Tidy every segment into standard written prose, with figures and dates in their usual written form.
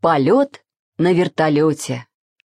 Полет на вертолете.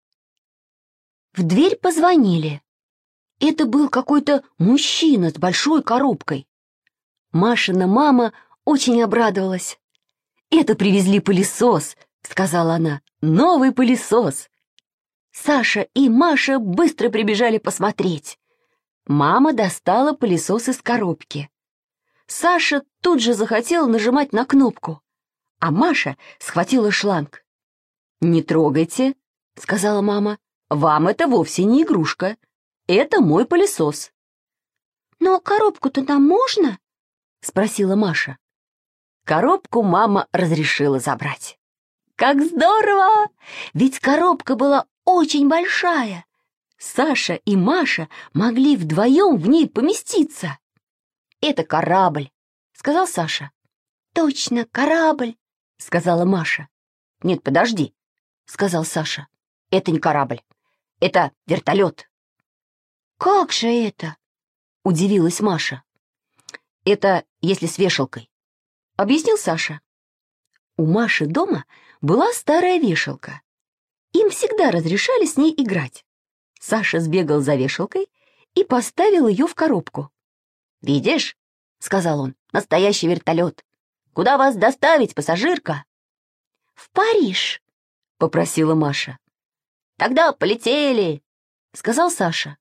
В дверь позвонили. Это был какой-то мужчина с большой коробкой. Машина мама очень обрадовалась. «Это привезли пылесос», — сказала она, — «новый пылесос». Саша и Маша быстро прибежали посмотреть. Мама достала пылесос из коробки. Саша тут же захотела нажимать на кнопку, а Маша схватила шланг. «Не трогайте», — сказала мама, — «вам это вовсе не игрушка. Это мой пылесос». «Но коробку-то нам можно?» — спросила Маша. Коробку мама разрешила забрать. Как здорово! Ведь коробка была очень большая. Саша и Маша могли вдвоем в ней поместиться. «Это корабль», — сказал Саша. «Точно, корабль», — сказала Маша. «Нет, подожди», — сказал Саша. «Это не корабль, это вертолет». «Как же это?» — удивилась Маша. «Это если с вешалкой», — объяснил Саша. У Маши дома была старая вешалка. Им всегда разрешали с ней играть. Саша сбегал за вешалкой и поставил ее в коробку. «Видишь», — сказал он, — «настоящий вертолет. Куда вас доставить, пассажирка?» «В Париж», — попросила Маша. «Тогда полетели», — сказал Саша.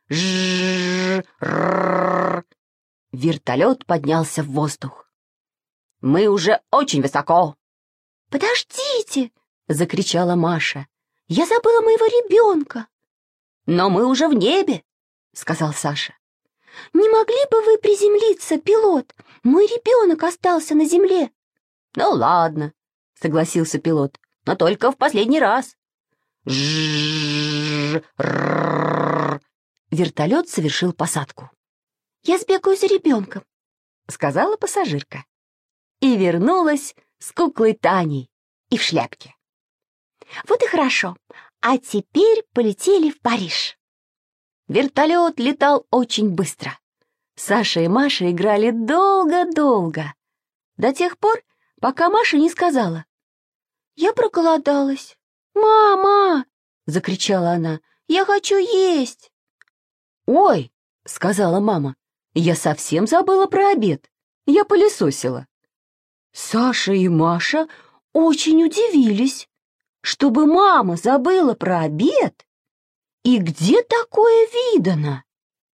Жжжж-рррррр. Вертолет поднялся в воздух. «Мы уже очень высоко». «Подождите!» — закричала Маша. «Я забыла моего ребенка!» «Но мы уже в небе!» — сказал Саша. «Не могли бы вы приземлиться, пилот? Мой ребенок остался на земле!» «Ну ладно!» — согласился пилот. «Но только в последний раз!» Жжжж-рррррр. Вертолет совершил посадку. «Я сбегаю за ребенком», — сказала пассажирка. И вернулась с куклой Таней и в шляпке. «Вот и хорошо. А теперь полетели в Париж». Вертолет летал очень быстро. Саша и Маша играли долго-долго. До тех пор, пока Маша не сказала: «Я проголодалась». «Мама!» — закричала она. «Я хочу есть!» «Ой!» — сказала мама. «Я совсем забыла про обед. Я пылесосила». Саша и Маша очень удивились, чтобы мама забыла про обед. И где такое видано?